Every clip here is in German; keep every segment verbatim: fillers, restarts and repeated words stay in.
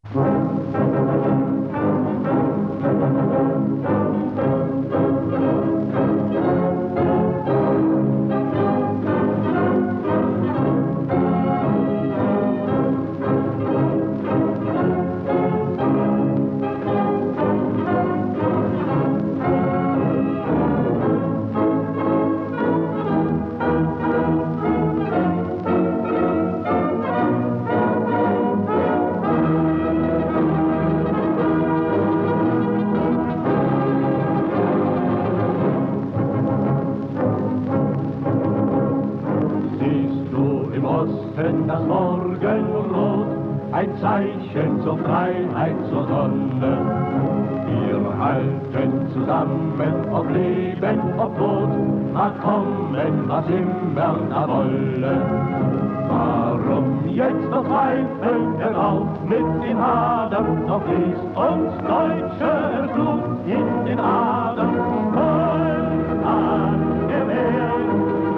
Das Morgenrot, ein Zeichen zur Freiheit, zur Sonne. Wir halten zusammen, ob Leben, ob Tod, mag kommen, was immer da wolle. Warum jetzt noch zweifeln, hör auf mit den Hadern, doch fließt uns deutsche Blut in den Adern. Voll an der Welt,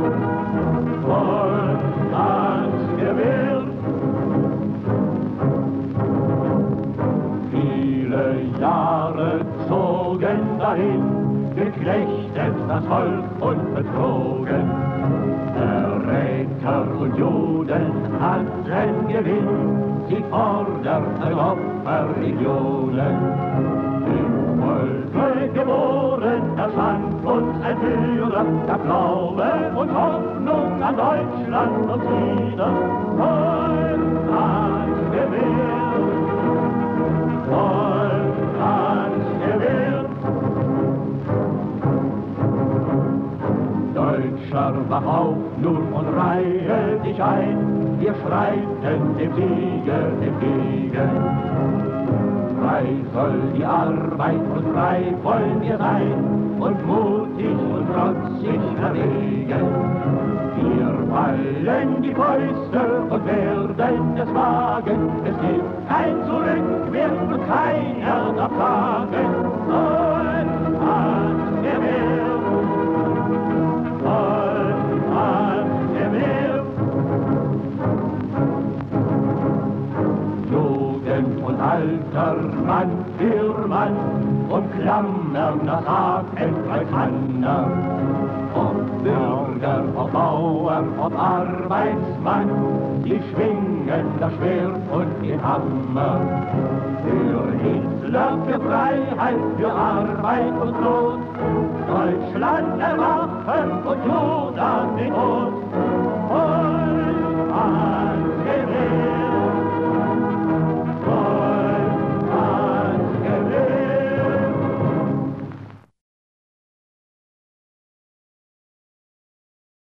voll an der Welt. Viele Jahre zogen dahin, geknechtet das Volk und betrogen. Verräter und Juden hatten Gewinn, sie forderten Opferregionen. Im Volke geboren, erscheint uns ein Führer, der Glaube und Hoffnung an Deutschland und Frieden. Voll ans Gewehr, voll ans Gewehr. Deutscher, wach auf nun und reihe dich ein, wir schreiten dem Siege entgegen. Frei soll die Arbeit und frei wollen wir sein und mutig und trotzig erwägen. Wir ballen die Fäuste und werden es wagen, es gibt kein Zurück, wird keiner abtragen. Und ans Gewehr, und ans Gewehr. Und alter Mann für Mann umklammern das Hakenkreuzhanner. Ob Bürger, ob Bauer, ob Arbeitsmann, die schwingen das Schwert und den Hammer. Für Hitler, für Freiheit, für Arbeit und Tod, Deutschland erwachen und Juda den Tod. Und